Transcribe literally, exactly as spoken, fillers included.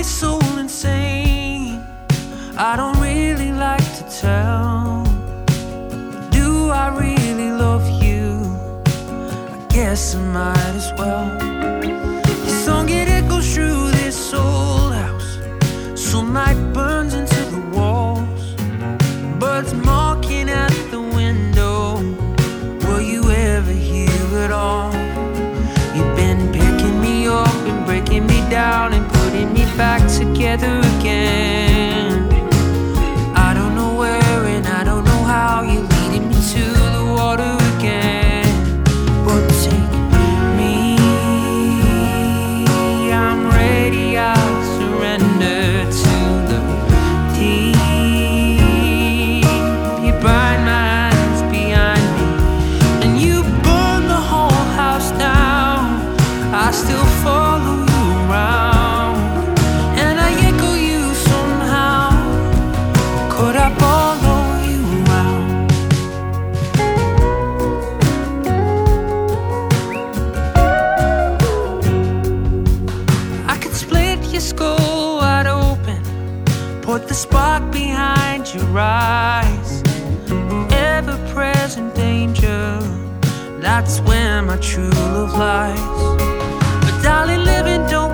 so insane. I don't really like to tell. Do I really love you? I guess I might as well. Your song, it echoes through this old house. Sunlight burns into the walls. Birds mocking at the window. Will you ever hear it all? You've been picking me up and breaking me down and putting me back together again. I don't know where and I don't know how. You're leading me to the water again. But take me, I'm ready, I'll surrender to the deep. You bind my hands behind me and you burn the whole house down. I still follow you around and I echo you somehow. Could I follow you around? I could split your skull wide open, put the spark behind your eyes. Ever-present danger, that's where my true love lies. But darling, living don't